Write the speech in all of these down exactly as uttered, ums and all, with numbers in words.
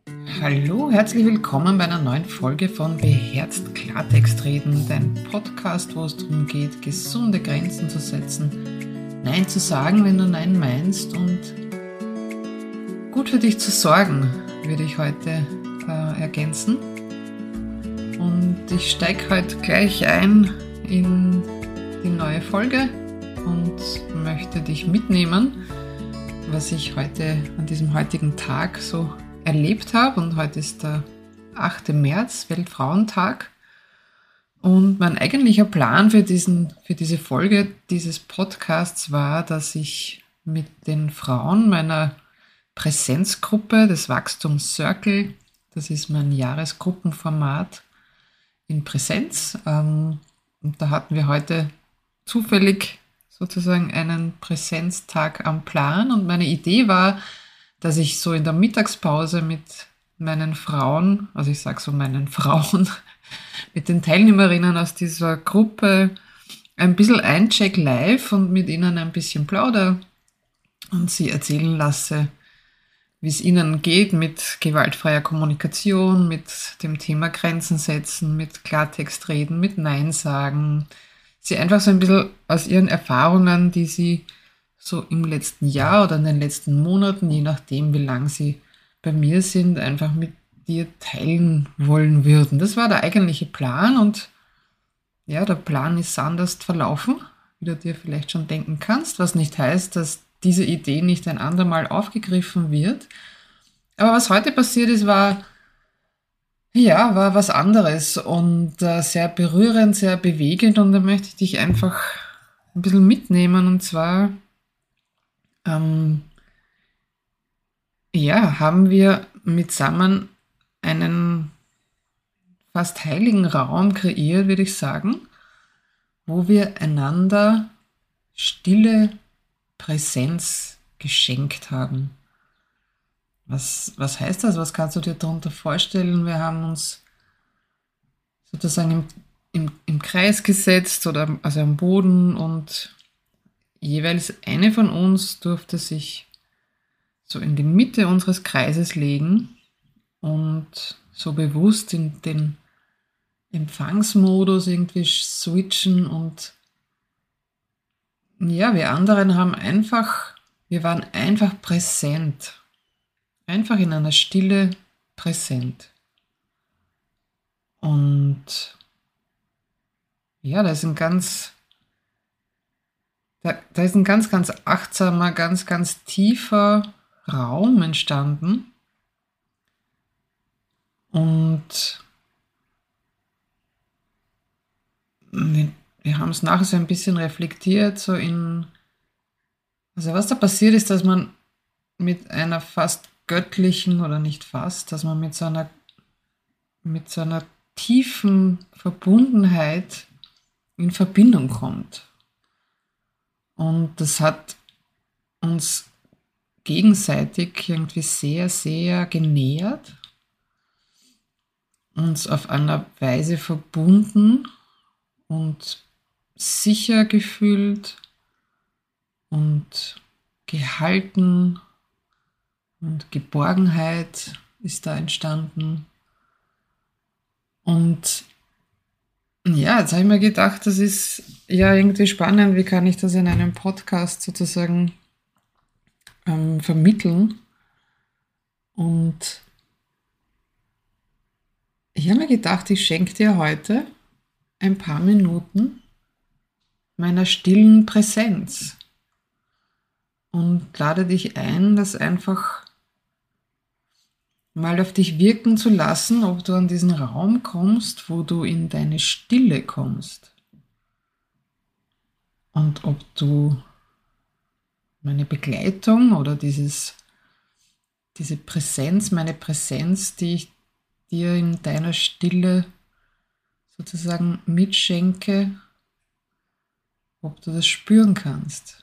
Hallo, herzlich willkommen bei einer neuen Folge von Beherzt Klartext reden, dein Podcast, wo es darum geht, gesunde Grenzen zu setzen, Nein zu sagen, wenn du Nein meinst und gut für dich zu sorgen, würde ich heute äh, ergänzen. Und ich steige heute gleich ein in die neue Folge und möchte dich mitnehmen, was ich heute an diesem heutigen Tag so erlebt habe. Und heute ist der achte März, Weltfrauentag. Und mein eigentlicher Plan für, diesen, für diese Folge dieses Podcasts war, dass ich mit den Frauen meiner Präsenzgruppe, des Wachstums Circle, das ist mein Jahresgruppenformat in Präsenz, ähm, und da hatten wir heute zufällig sozusagen einen Präsenztag am Plan. Und meine Idee war, dass ich so in der Mittagspause mit meinen Frauen, also ich sage so meinen Frauen, mit den Teilnehmerinnen aus dieser Gruppe ein bisschen eincheck live und mit ihnen ein bisschen plauder und sie erzählen lasse, wie es ihnen geht mit gewaltfreier Kommunikation, mit dem Thema Grenzen setzen, mit Klartext reden, mit Nein sagen. Sie einfach so ein bisschen aus ihren Erfahrungen, die sie so im letzten Jahr oder in den letzten Monaten, je nachdem, wie lang sie bei mir sind, einfach mit dir teilen wollen würden. Das war der eigentliche Plan und ja, der Plan ist anders verlaufen, wie du dir vielleicht schon denken kannst, was nicht heißt, dass diese Idee nicht ein andermal aufgegriffen wird. Aber was heute passiert ist, war, ja, war was anderes und äh, sehr berührend, sehr bewegend, und da möchte ich dich einfach ein bisschen mitnehmen. Und zwar ähm, ja, haben wir mitsammen einen fast heiligen Raum kreiert, würde ich sagen, wo wir einander stille Präsenz geschenkt haben. Was, was heißt das? Was kannst du dir darunter vorstellen? Wir haben uns sozusagen im, im, im Kreis gesetzt oder also am Boden, und jeweils eine von uns durfte sich so in die Mitte unseres Kreises legen und so bewusst in den Empfangsmodus irgendwie switchen. Und ja, wir anderen haben einfach, wir waren einfach präsent. Einfach in einer Stille präsent. Und ja, da ist ein ganz, da, da ist ein ganz, ganz achtsamer, ganz, ganz tiefer Raum entstanden. Und wir, wir haben es nachher so ein bisschen reflektiert, so in, also was da passiert ist, dass man mit einer fast göttlichen, oder nicht fast, dass man mit so einer, mit so einer tiefen Verbundenheit in Verbindung kommt. Und das hat uns gegenseitig irgendwie sehr, sehr genährt, uns auf einer Weise verbunden und sicher gefühlt und gehalten, und Geborgenheit ist da entstanden. Und ja, jetzt habe ich mir gedacht, das ist ja irgendwie spannend, wie kann ich das in einem Podcast sozusagen ähm, vermitteln. Und ich habe mir gedacht, ich schenke dir heute ein paar Minuten meiner stillen Präsenz und lade dich ein, das einfach mal auf dich wirken zu lassen, ob du an diesen Raum kommst, wo du in deine Stille kommst. Und ob du meine Begleitung oder dieses, diese Präsenz, meine Präsenz, die ich dir in deiner Stille sozusagen mitschenke, ob du das spüren kannst.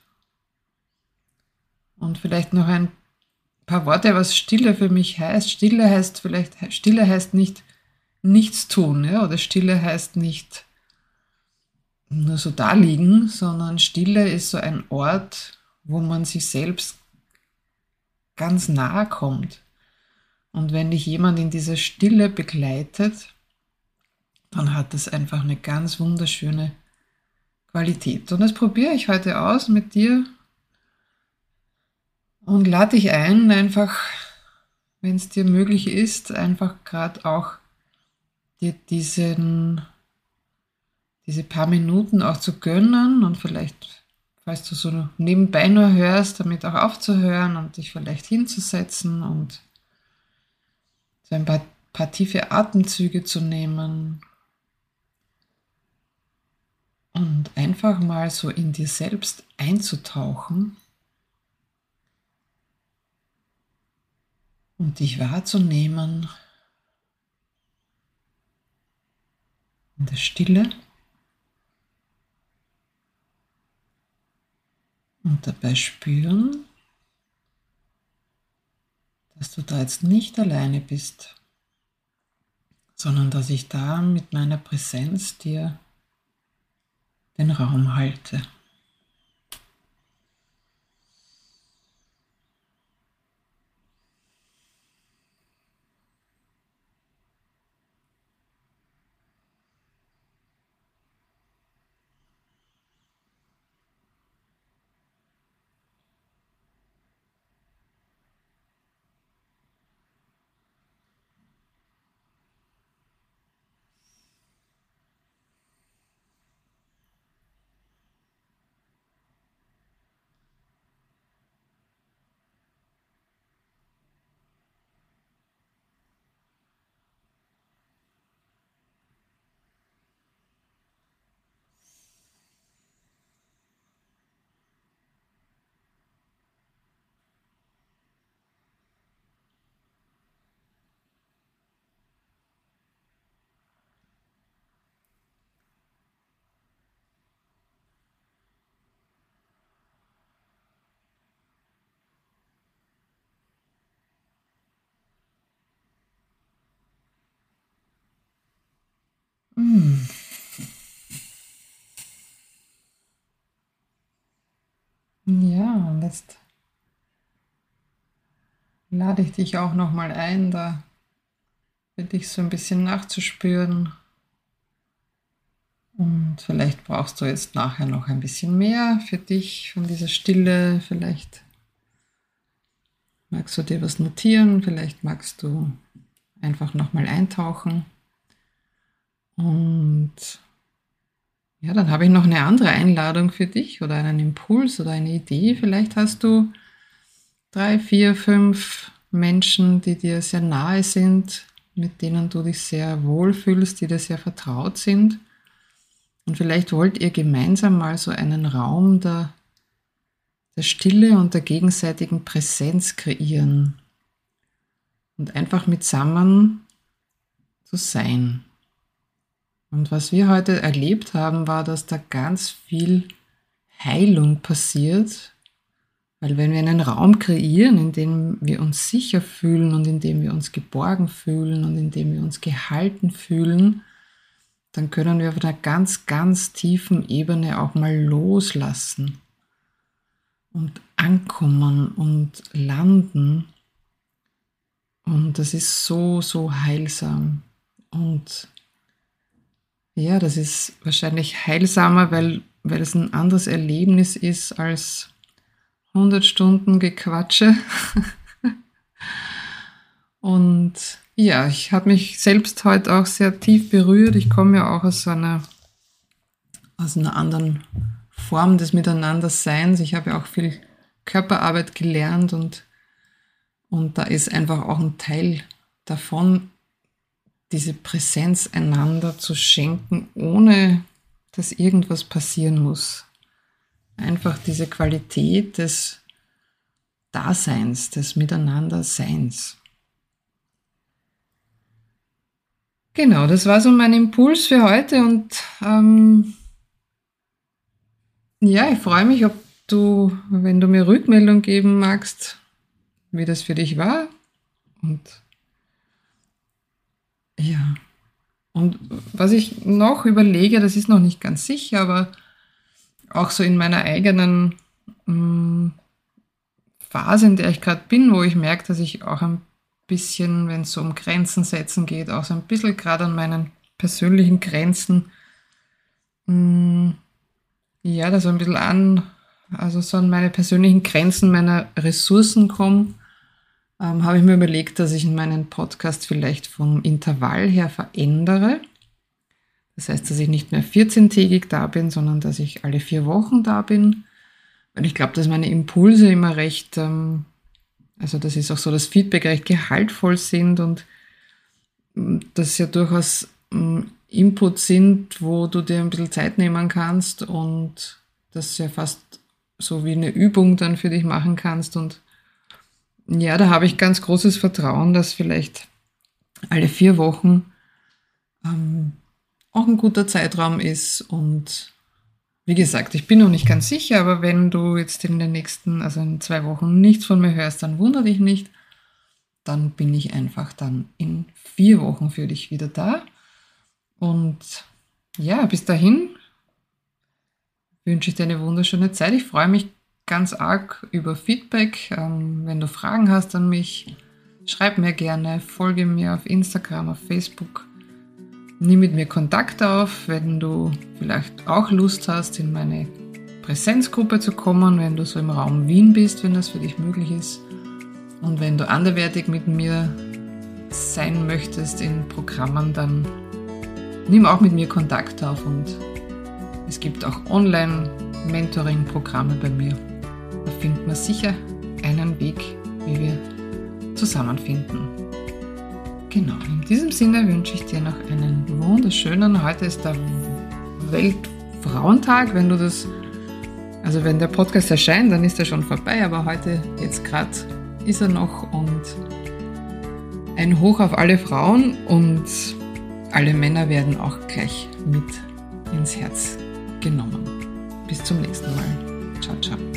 Und vielleicht noch ein paar Worte, was Stille für mich heißt. Stille heißt vielleicht, Stille heißt nicht nichts tun, ja? Oder Stille heißt nicht nur so da liegen, sondern Stille ist so ein Ort, wo man sich selbst ganz nahe kommt, Und wenn dich jemand in dieser Stille begleitet, dann hat das einfach eine ganz wunderschöne Qualität. Und das probiere ich heute aus mit dir und lade dich ein, einfach, wenn es dir möglich ist, einfach gerade auch dir diesen, diese paar Minuten auch zu gönnen und vielleicht, falls du so nebenbei nur hörst, damit auch aufzuhören und dich vielleicht hinzusetzen und so ein paar, paar tiefe Atemzüge zu nehmen und einfach mal so in dir selbst einzutauchen und dich wahrzunehmen in der Stille und dabei spüren, dass du da jetzt nicht alleine bist, sondern dass ich da mit meiner Präsenz dir den Raum halte. Hm. Ja, und jetzt lade ich dich auch nochmal ein, da für dich so ein bisschen nachzuspüren. Und vielleicht brauchst du jetzt nachher noch ein bisschen mehr für dich von dieser Stille. Vielleicht magst du dir was notieren, vielleicht magst du einfach nochmal eintauchen. Und ja, dann habe ich noch eine andere Einladung für dich oder einen Impuls oder eine Idee. Vielleicht hast du drei, vier, fünf Menschen, die dir sehr nahe sind, mit denen du dich sehr wohlfühlst, die dir sehr vertraut sind. Und vielleicht wollt ihr gemeinsam mal so einen Raum der, der Stille und der gegenseitigen Präsenz kreieren und einfach mitsammen zu sein. Und was wir heute erlebt haben, war, dass da ganz viel Heilung passiert, weil wenn wir einen Raum kreieren, in dem wir uns sicher fühlen und in dem wir uns geborgen fühlen und in dem wir uns gehalten fühlen, dann können wir auf einer ganz, ganz tiefen Ebene auch mal loslassen und ankommen und landen. Und das ist so, so heilsam. Und ja, das ist wahrscheinlich heilsamer, weil, weil es ein anderes Erlebnis ist als hundert Stunden Gequatsche. Und ja, ich habe mich selbst heute auch sehr tief berührt. Ich komme ja auch aus einer, aus einer anderen Form des Miteinanderseins. Ich habe ja auch viel Körperarbeit gelernt und, und da ist einfach auch ein Teil davon, diese Präsenz einander zu schenken, ohne dass irgendwas passieren muss. Einfach diese Qualität des Daseins, des Miteinanderseins. Genau, das war so mein Impuls für heute und ähm, ja, ich freue mich, ob du, wenn du mir Rückmeldung geben magst, wie das für dich war. Und ja, und was ich noch überlege, das ist noch nicht ganz sicher, aber auch so in meiner eigenen ähm, Phase, in der ich gerade bin, wo ich merke, dass ich auch ein bisschen, wenn es so um Grenzen setzen geht, auch so ein bisschen gerade an meinen persönlichen Grenzen, ja, da so ein bisschen an, also so an meine persönlichen Grenzen meiner Ressourcen komme, ähm, habe ich mir überlegt, dass ich meinen Podcast vielleicht vom Intervall her verändere. Das heißt, dass ich nicht mehr vierzehntägig da bin, sondern dass ich alle vier Wochen da bin. Weil ich glaube, dass meine Impulse immer recht, ähm, also das ist auch so, dass Feedback recht gehaltvoll sind und das ja durchaus ähm, Inputs sind, wo du dir ein bisschen Zeit nehmen kannst und das ja fast so wie eine Übung dann für dich machen kannst. Und ja, da habe ich ganz großes Vertrauen, dass vielleicht alle vier Wochen ähm, auch ein guter Zeitraum ist. Und wie gesagt, ich bin noch nicht ganz sicher, aber wenn du jetzt in den nächsten, also in zwei Wochen nichts von mir hörst, dann wundere dich nicht. Dann bin ich einfach dann in vier Wochen für dich wieder da. Und ja, bis dahin wünsche ich dir eine wunderschöne Zeit. Ich freue mich ganz arg über Feedback. Ähm, wenn du Fragen hast an mich, schreib mir gerne, folge mir auf Instagram, auf Facebook. Nimm mit mir Kontakt auf, wenn du vielleicht auch Lust hast, in meine Präsenzgruppe zu kommen, wenn du so im Raum Wien bist, wenn das für dich möglich ist. Und wenn du anderweitig mit mir sein möchtest in Programmen, dann nimm auch mit mir Kontakt auf und es gibt auch Online-Mentoring-Programme bei mir. Da findet man sicher einen Weg, wie wir zusammenfinden. Genau, in diesem Sinne wünsche ich dir noch einen wunderschönen, heute ist der Weltfrauentag, wenn du das, also wenn der Podcast erscheint, dann ist er schon vorbei, aber heute, jetzt gerade ist er noch und ein Hoch auf alle Frauen und alle Männer werden auch gleich mit ins Herz genommen. Bis zum nächsten Mal. Ciao, ciao.